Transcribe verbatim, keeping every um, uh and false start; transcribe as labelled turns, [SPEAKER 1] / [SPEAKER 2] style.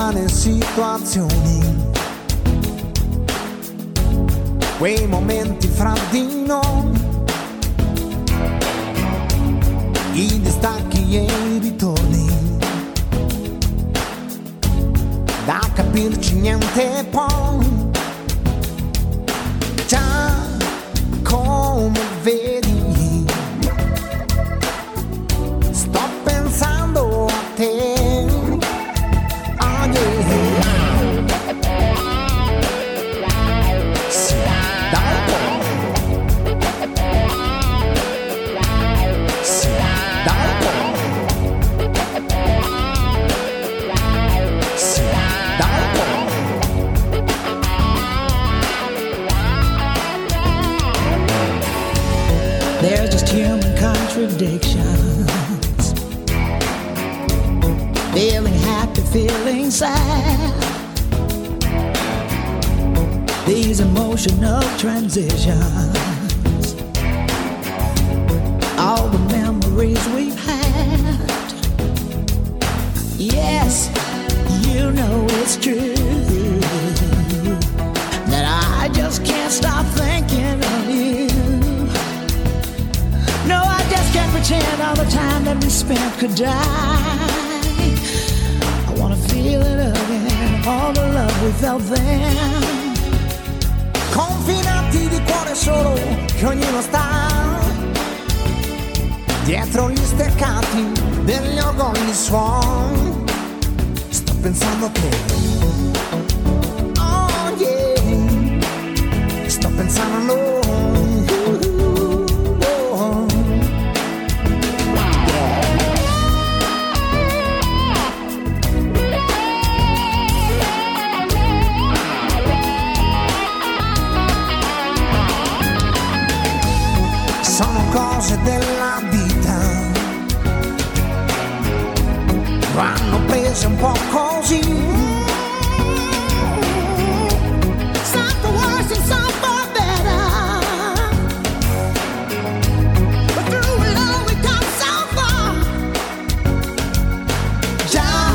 [SPEAKER 1] strane situazioni, quei momenti fra di noi, i distacchi e i ritorni, da capirci niente poi. Già come vedi, sto pensando a te. Oh yeah. Sì, dai poi. Sì, dai poi. Sì, dai poi.
[SPEAKER 2] There's just human contradictions. Feeling happy, feeling sad. These emotional transitions. All the memories we've had. Yes, you know it's true that I just can't stop thinking of you. No, I just can't pretend all the time that we spent could die. I wanna feel it again, all the love we felt then.
[SPEAKER 1] Confinati di cuore solo, che ognuno sta dietro gli steccati degli orgogli suoni. Sto pensando a te. Oh yeah. Sto pensando a noi. Cose della vita vanno prese un po' così.
[SPEAKER 2] Some for worse and some for better, but through it all we come so far.
[SPEAKER 1] Già